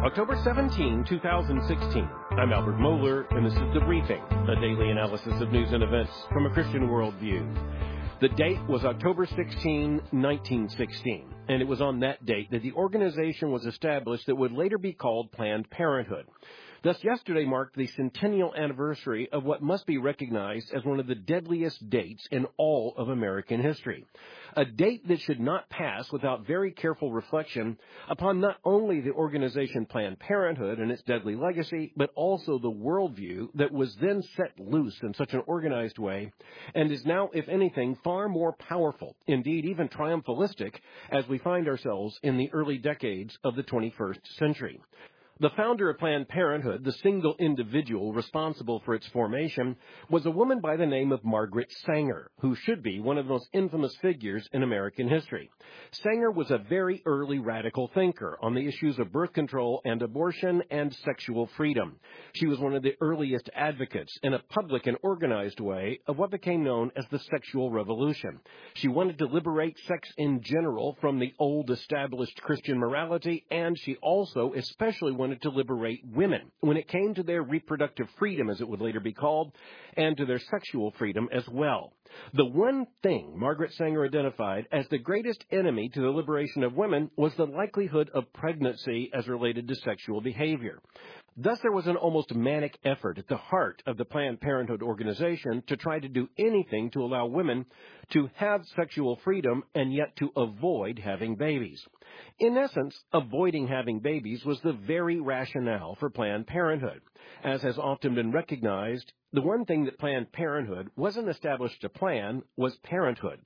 October 17, 2016. I'm Albert Mohler, and this is The Briefing, a daily analysis of news and events from a Christian worldview. The date was October 16, 1916, and it was on that date that the organization was established that would later be called Planned Parenthood. Thus, yesterday marked the centennial anniversary of what must be recognized as one of the deadliest dates in all of American history. A date that should not pass without very careful reflection upon not only the organization Planned Parenthood and its deadly legacy, but also the worldview that was then set loose in such an organized way and is now, if anything, far more powerful, indeed even triumphalistic, as we find ourselves in the early decades of the 21st century. The founder of Planned Parenthood, the single individual responsible for its formation, was a woman by the name of Margaret Sanger, who should be one of the most infamous figures in American history. Sanger was a very early radical thinker on the issues of birth control and abortion and sexual freedom. She was one of the earliest advocates in a public and organized way of what became known as the sexual revolution. She wanted to liberate sex in general from the old established Christian morality, and she also especially wanted to liberate women when it came to their reproductive freedom, as it would later be called, and to their sexual freedom as well. The one thing Margaret Sanger identified as the greatest enemy to the liberation of women was the likelihood of pregnancy as related to sexual behavior. Thus, there was an almost manic effort at the heart of the Planned Parenthood organization to try to do anything to allow women to have sexual freedom and yet to avoid having babies. In essence, avoiding having babies was the very rationale for Planned Parenthood. As has often been recognized, the one thing that Planned Parenthood wasn't established to plan was parenthood.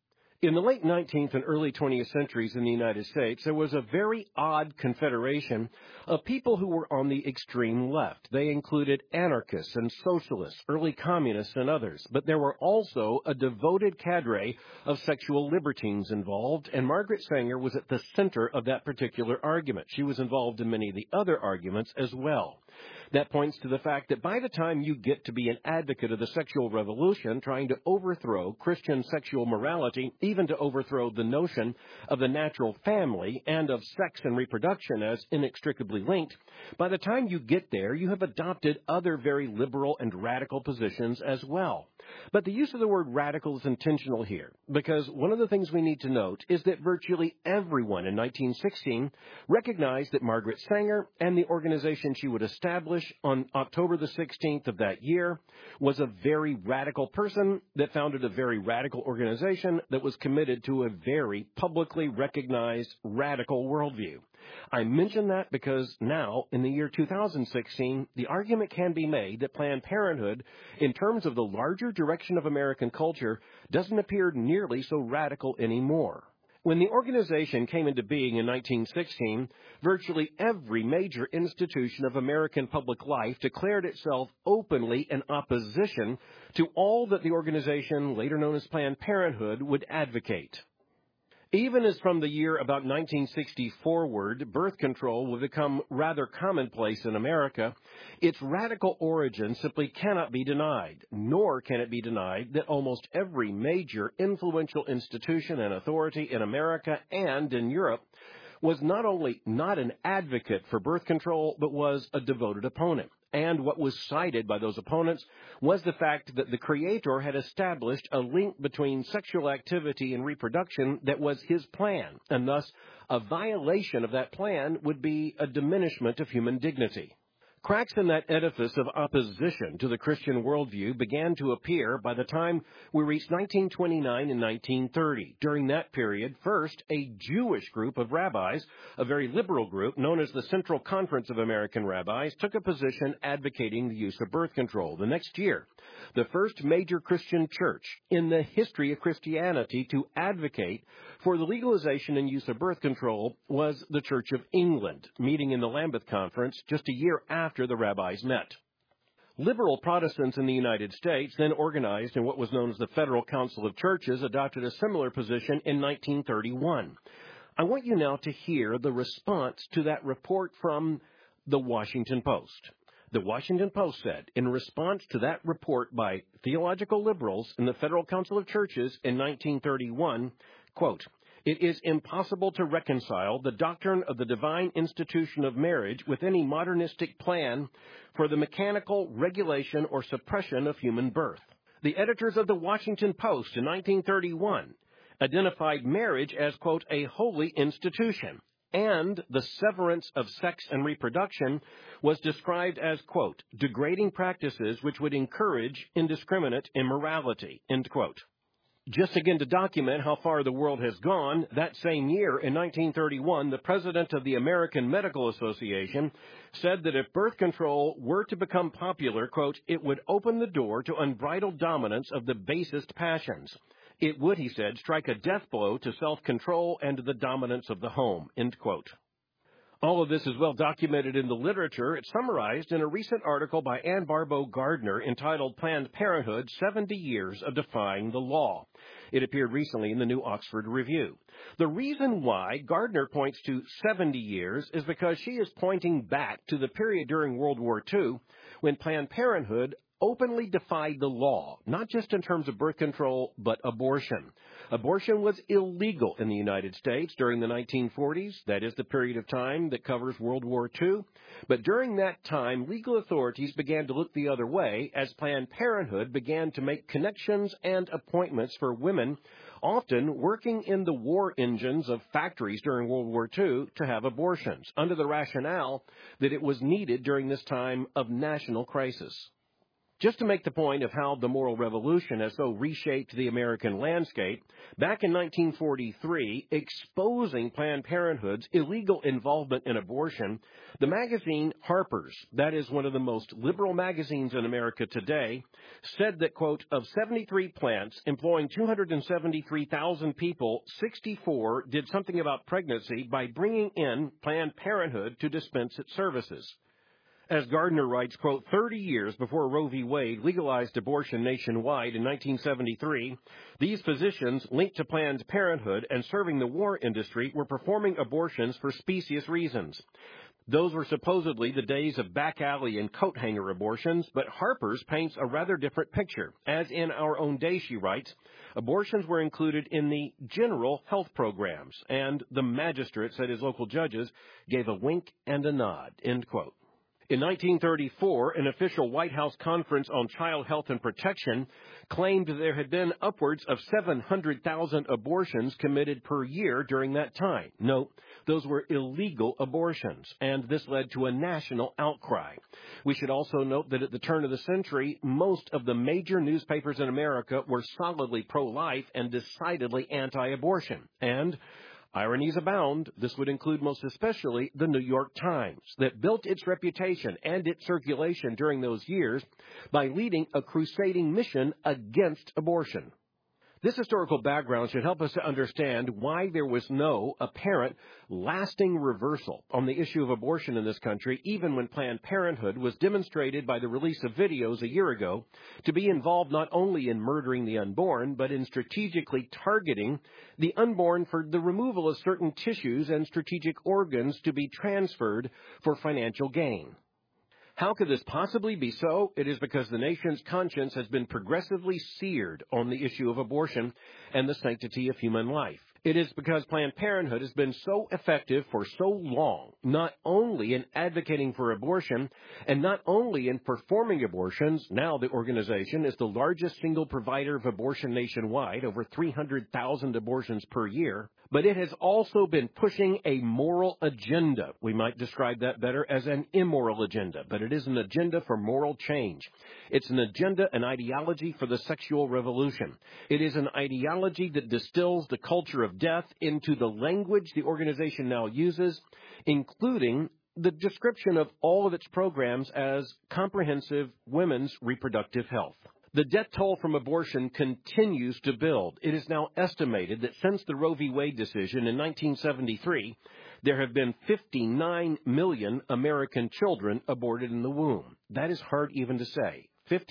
In the late 19th and early 20th centuries in the United States, there was a very odd confederation of people who were on the extreme left. They included anarchists and socialists, early communists, and others. But there were also a devoted cadre of sexual libertines involved, and Margaret Sanger was at the center of that particular argument. She was involved in many of the other arguments as well. That points to the fact that by the time you get to be an advocate of the sexual revolution, trying to overthrow Christian sexual morality, even to overthrow the notion of the natural family and of sex and reproduction as inextricably linked, by the time you get there, you have adopted other very liberal and radical positions as well. But the use of the word radical is intentional here, because one of the things we need to note is that virtually everyone in 1916 recognized that Margaret Sanger and the organization she would establish on October the 16th of that year was a very radical person that founded a very radical organization that was committed to a very publicly recognized radical worldview. I mention that because now, in the year 2016, the argument can be made that Planned Parenthood, in terms of the larger direction of American culture, doesn't appear nearly so radical anymore. When the organization came into being in 1916, virtually every major institution of American public life declared itself openly in opposition to all that the organization, later known as Planned Parenthood, would advocate. Even as from the year about 1960 forward, birth control will become rather commonplace in America, its radical origin simply cannot be denied, nor can it be denied that almost every major influential institution and authority in America and in Europe was not only not an advocate for birth control, but was a devoted opponent. And what was cited by those opponents was the fact that the Creator had established a link between sexual activity and reproduction that was His plan, and thus a violation of that plan would be a diminishment of human dignity. Cracks in that edifice of opposition to the Christian worldview began to appear by the time we reached 1929 and 1930. During that period, first, a Jewish group of rabbis, a very liberal group known as the Central Conference of American Rabbis, took a position advocating the use of birth control. The next year, the first major Christian church in the history of Christianity to advocate for the legalization and use of birth control was the Church of England, meeting in the Lambeth Conference just a year after the rabbis met. Liberal Protestants in the United States, then organized in what was known as the Federal Council of Churches, adopted a similar position in 1931. I want you now to hear the response to that report from the Washington Post. The Washington Post said, in response to that report by theological liberals in the Federal Council of Churches in 1931, quote, It is impossible to reconcile the doctrine of the divine institution of marriage with any modernistic plan for the mechanical regulation or suppression of human birth. The editors of the Washington Post in 1931 identified marriage as, quote, a holy institution, and the severance of sex and reproduction was described as, quote, degrading practices which would encourage indiscriminate immorality, end quote. Just again to document how far the world has gone, that same year, in 1931, the president of the American Medical Association said that if birth control were to become popular, quote, it would open the door to unbridled dominance of the basest passions. It would, he said, strike a death blow to self-control and to the dominance of the home, end quote. All of this is well documented in the literature. It's summarized in a recent article by Anne Barbeau Gardner entitled Planned Parenthood, 70 Years of Defying the Law. It appeared recently in the New Oxford Review. The reason why Gardner points to 70 years is because she is pointing back to the period during World War II when Planned Parenthood openly defied the law, not just in terms of birth control, but abortion. Abortion was illegal in the United States during the 1940s. That is the period of time that covers World War II. But during that time, legal authorities began to look the other way as Planned Parenthood began to make connections and appointments for women, often working in the war engines of factories during World War II, to have abortions, under the rationale that it was needed during this time of national crisis. Just to make the point of how the moral revolution has so reshaped the American landscape, back in 1943, exposing Planned Parenthood's illegal involvement in abortion, the magazine Harper's, that is one of the most liberal magazines in America today, said that, quote, of 73 plants employing 273,000 people, 64 did something about pregnancy by bringing in Planned Parenthood to dispense its services. As Gardner writes, quote, 30 years before Roe v. Wade legalized abortion nationwide in 1973, these physicians linked to Planned Parenthood and serving the war industry were performing abortions for specious reasons. Those were supposedly the days of back alley and coat hanger abortions, but Harper's paints a rather different picture. As in our own day, she writes, abortions were included in the general health programs, and the magistrates, that is local judges, gave a wink and a nod, end quote. In 1934, an official White House conference on child health and protection claimed there had been upwards of 700,000 abortions committed per year during that time. Note, those were illegal abortions, and this led to a national outcry. We should also note that at the turn of the century, most of the major newspapers in America were solidly pro-life and decidedly anti-abortion. And ironies abound, this would include most especially the New York Times, that built its reputation and its circulation during those years by leading a crusading mission against abortion. This historical background should help us to understand why there was no apparent lasting reversal on the issue of abortion in this country, even when Planned Parenthood was demonstrated by the release of videos a year ago to be involved not only in murdering the unborn, but in strategically targeting the unborn for the removal of certain tissues and strategic organs to be transferred for financial gain. How could this possibly be so? It is because the nation's conscience has been progressively seared on the issue of abortion and the sanctity of human life. It is because Planned Parenthood has been so effective for so long, not only in advocating for abortion and not only in performing abortions. Now the organization is the largest single provider of abortion nationwide, over 300,000 abortions per year. But it has also been pushing a moral agenda. We might describe that better as an immoral agenda, but it is an agenda for moral change. It's an agenda, an ideology for the sexual revolution. It is an ideology that distills the culture of death into the language the organization now uses, including the description of all of its programs as comprehensive women's reproductive health. The death toll from abortion continues to build. It is now estimated that since the Roe v. Wade decision in 1973, there have been 59 million American children aborted in the womb. That is hard even to say.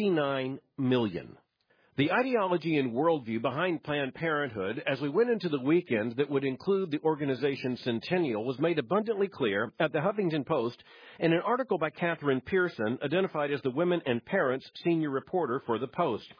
59 million. The ideology and worldview behind Planned Parenthood as we went into the weekend that would include the organization's centennial was made abundantly clear at the Huffington Post in an article by Catherine Pearson, identified as the Women and Parents senior reporter for the Post.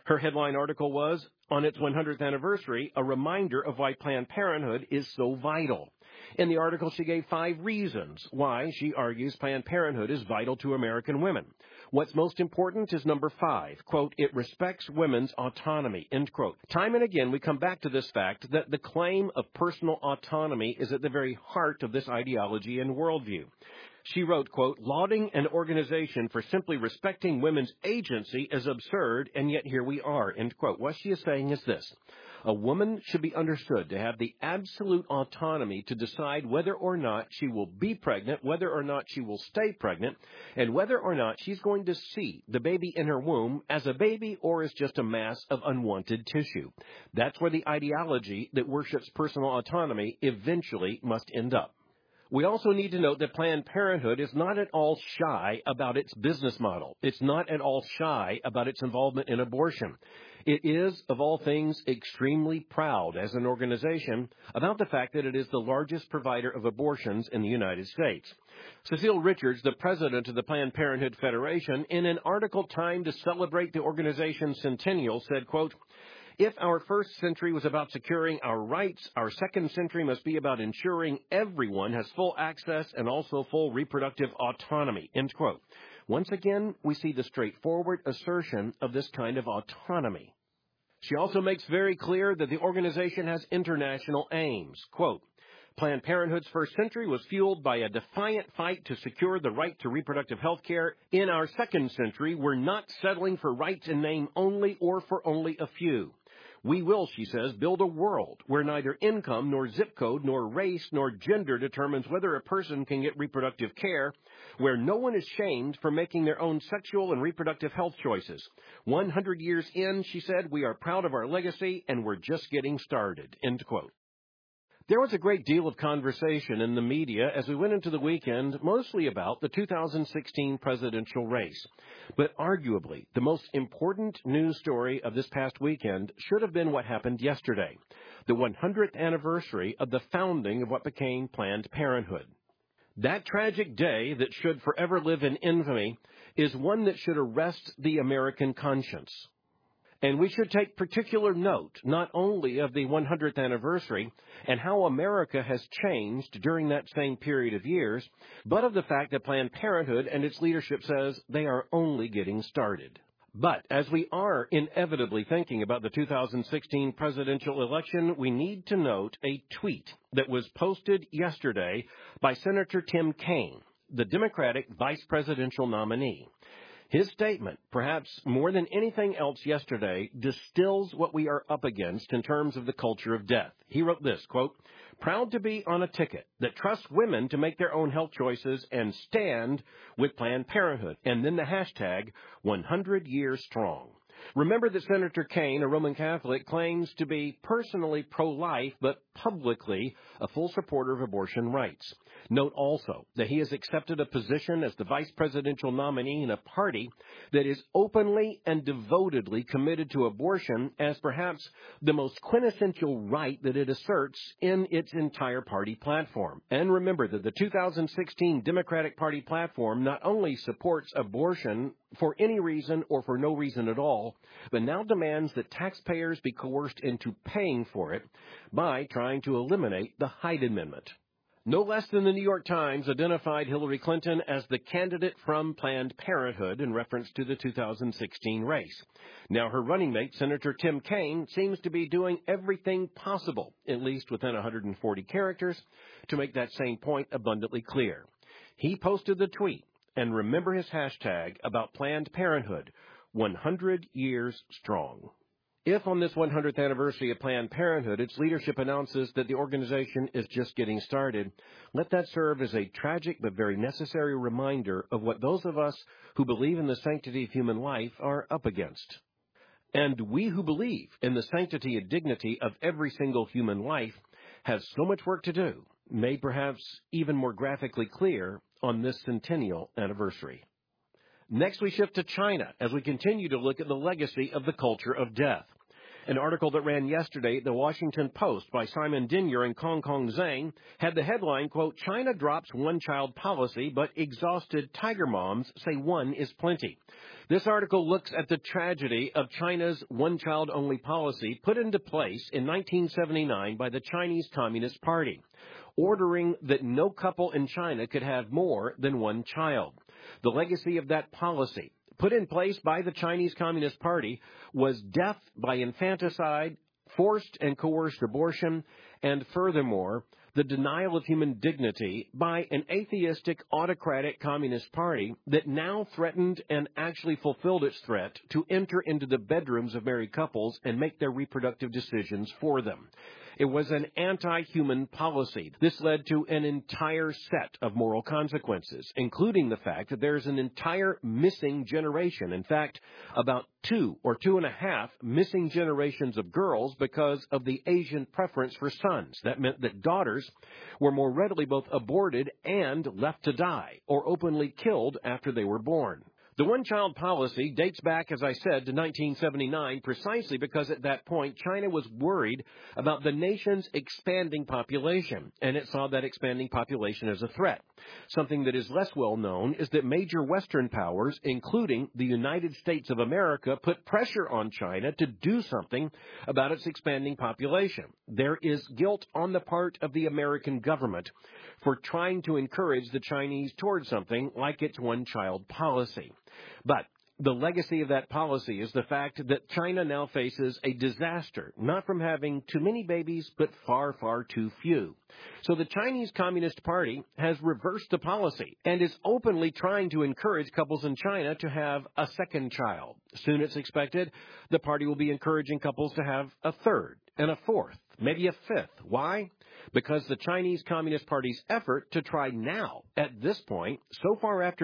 Her headline article was, on its 100th anniversary, a reminder of why Planned Parenthood is so vital. In the article, she gave 5 reasons why she argues Planned Parenthood is vital to American women. What's most important is number 5, quote, it respects women's autonomy, end quote. Time and again, we come back to this fact that the claim of personal autonomy is at the very heart of this ideology and worldview. She wrote, quote, lauding an organization for simply respecting women's agency is absurd, and yet here we are, end quote. What she is saying is this. A woman should be understood to have the absolute autonomy to decide whether or not she will be pregnant, whether or not she will stay pregnant, and whether or not she's going to see the baby in her womb as a baby or as just a mass of unwanted tissue. That's where the ideology that worships personal autonomy eventually must end up. We also need to note that Planned Parenthood is not at all shy about its business model. It's not at all shy about its involvement in abortion. It is, of all things, extremely proud as an organization about the fact that it is the largest provider of abortions in the United States. Cecile Richards, the president of the Planned Parenthood Federation, in an article timed to celebrate the organization's centennial, said, quote, if our first century was about securing our rights, our second century must be about ensuring everyone has full access and also full reproductive autonomy, end quote. Once again, we see the straightforward assertion of this kind of autonomy. She also makes very clear that the organization has international aims. Quote, Planned Parenthood's first century was fueled by a defiant fight to secure the right to reproductive health care. In our second century, we're not settling for rights in name only or for only a few. We will, she says, build a world where neither income nor zip code nor race nor gender determines whether a person can get reproductive care, where no one is shamed for making their own sexual and reproductive health choices. 100 years in, she said, we are proud of our legacy and we're just getting started, end quote. There was a great deal of conversation in the media as we went into the weekend, mostly about the 2016 presidential race. But arguably, the most important news story of this past weekend should have been what happened yesterday, the 100th anniversary of the founding of what became Planned Parenthood. That tragic day that should forever live in infamy is one that should arrest the American conscience. And we should take particular note not only of the 100th anniversary and how America has changed during that same period of years, but of the fact that Planned Parenthood and its leadership says they are only getting started. But as we are inevitably thinking about the 2016 presidential election, we need to note a tweet that was posted yesterday by Senator Tim Kaine, the Democratic vice presidential nominee. His statement, perhaps more than anything else yesterday, distills what we are up against in terms of the culture of death. He wrote this, quote, proud to be on a ticket that trusts women to make their own health choices and stand with Planned Parenthood. And then the hashtag 100 years strong. Remember that Senator Kaine, a Roman Catholic, claims to be personally pro-life, but publicly a full supporter of abortion rights. Note also that he has accepted a position as the vice presidential nominee in a party that is openly and devotedly committed to abortion as perhaps the most quintessential right that it asserts in its entire party platform. And remember that the 2016 Democratic Party platform not only supports abortion for any reason or for no reason at all, but now demands that taxpayers be coerced into paying for it by trying to eliminate the Hyde Amendment. No less than the New York Times identified Hillary Clinton as the candidate from Planned Parenthood in reference to the 2016 race. Now her running mate, Senator Tim Kaine, seems to be doing everything possible, at least within 140 characters, to make that same point abundantly clear. He posted the tweet, and remember his hashtag about Planned Parenthood, 100 years strong. If on this 100th anniversary of Planned Parenthood, its leadership announces that the organization is just getting started, let that serve as a tragic but very necessary reminder of what those of us who believe in the sanctity of human life are up against. And we who believe in the sanctity and dignity of every single human life have so much work to do, made perhaps even more graphically clear on this centennial anniversary. Next, we shift to China as we continue to look at the legacy of the culture of death. An article that ran yesterday at the Washington Post by Simon Denyer and Kong Kong Zhang had the headline, quote, China drops one-child policy, but exhausted tiger moms say one is plenty. This article looks at the tragedy of China's one-child-only policy put into place in 1979 by the Chinese Communist Party, ordering that no couple in China could have more than one child. The legacy of that policy, put in place by the Chinese Communist Party, was death by infanticide, forced and coerced abortion, and furthermore, the denial of human dignity by an atheistic, autocratic Communist Party that now threatened and actually fulfilled its threat to enter into the bedrooms of married couples and make their reproductive decisions for them. It was an anti-human policy. This led to an entire set of moral consequences, including the fact that there's an entire missing generation. In fact, about 2 or 2.5 missing generations of girls because of the Asian preference for sons. That meant that daughters were more readily both aborted and left to die or openly killed after they were born. The one-child policy dates back, as I said, to 1979, precisely because at that point China was worried about the nation's expanding population, and it saw that expanding population as a threat. Something that is less well known is that major Western powers, including the United States of America, put pressure on China to do something about its expanding population. There is guilt on the part of the American government for trying to encourage the Chinese towards something like its one-child policy. But the legacy of that policy is the fact that China now faces a disaster, not from having too many babies, but far, far too few. So the Chinese Communist Party has reversed the policy and is openly trying to encourage couples in China to have a second child. Soon it's expected the party will be encouraging couples to have a third and a fourth, maybe a fifth. Why? Because the Chinese Communist Party's effort to try now, at this point, so far after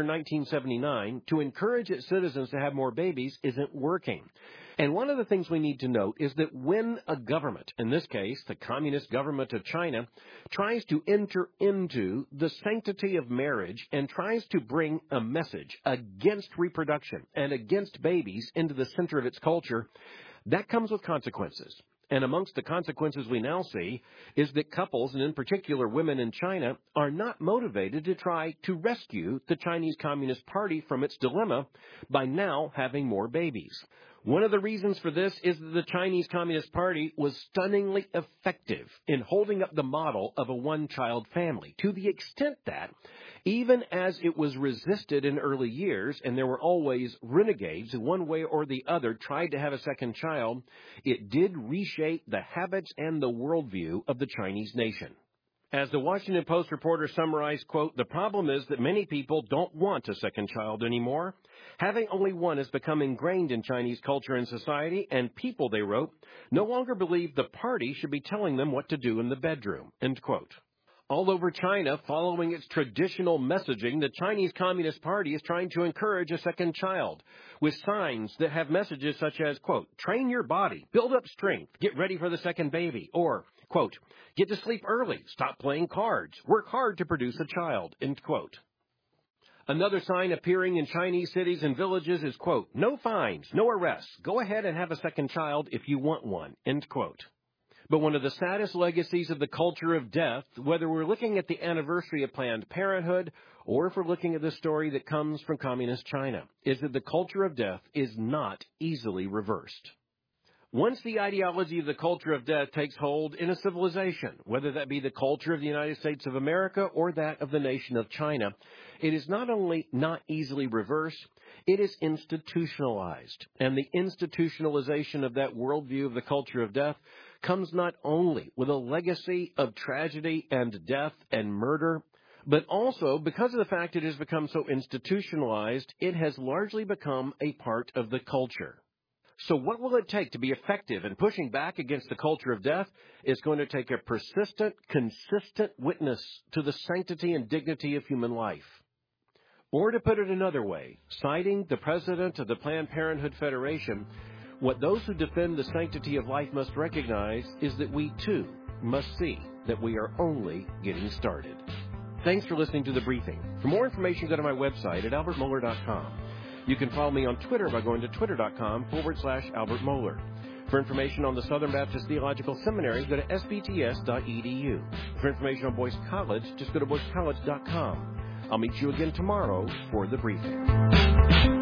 1979, to encourage its citizens to have more babies isn't working. And one of the things we need to note is that when a government, in this case the Communist government of China, tries to enter into the sanctity of marriage and tries to bring a message against reproduction and against babies into the center of its culture, that comes with consequences. And amongst the consequences we now see is that couples, and in particular women in China, are not motivated to try to rescue the Chinese Communist Party from its dilemma by now having more babies. One of the reasons for this is that the Chinese Communist Party was stunningly effective in holding up the model of a one-child family, to the extent that even as it was resisted in early years, and there were always renegades who one way or the other tried to have a second child, it did reshape the habits and the worldview of the Chinese nation. As the Washington Post reporter summarized, quote, the problem is that many people don't want a second child anymore. Having only one has become ingrained in Chinese culture and society, and people, they wrote, no longer believe the party should be telling them what to do in the bedroom, end quote. All over China, following its traditional messaging, the Chinese Communist Party is trying to encourage a second child with signs that have messages such as, quote, train your body, build up strength, get ready for the second baby, or, quote, get to sleep early, stop playing cards, work hard to produce a child, end quote. Another sign appearing in Chinese cities and villages is, quote, no fines, no arrests, go ahead and have a second child if you want one, end quote. But one of the saddest legacies of the culture of death, whether we're looking at the anniversary of Planned Parenthood or if we're looking at the story that comes from Communist China, is that the culture of death is not easily reversed. Once the ideology of the culture of death takes hold in a civilization, whether that be the culture of the United States of America or that of the nation of China, it is not only not easily reversed, it is institutionalized. And the institutionalization of that worldview of the culture of death comes not only with a legacy of tragedy and death and murder, but also because of the fact it has become so institutionalized, it has largely become a part of the culture. So what will it take to be effective in pushing back against the culture of death? It's going to take a persistent, consistent witness to the sanctity and dignity of human life. Or to put it another way, citing the president of the Planned Parenthood Federation, what those who defend the sanctity of life must recognize is that we, too, must see that we are only getting started. Thanks for listening to The Briefing. For more information, go to my website at albertmohler.com. You can follow me on Twitter by going to twitter.com/Albert Mohler. For information on the Southern Baptist Theological Seminary, go to sbts.edu. For information on Boyce College, just go to boycecollege.com. I'll meet you again tomorrow for the briefing.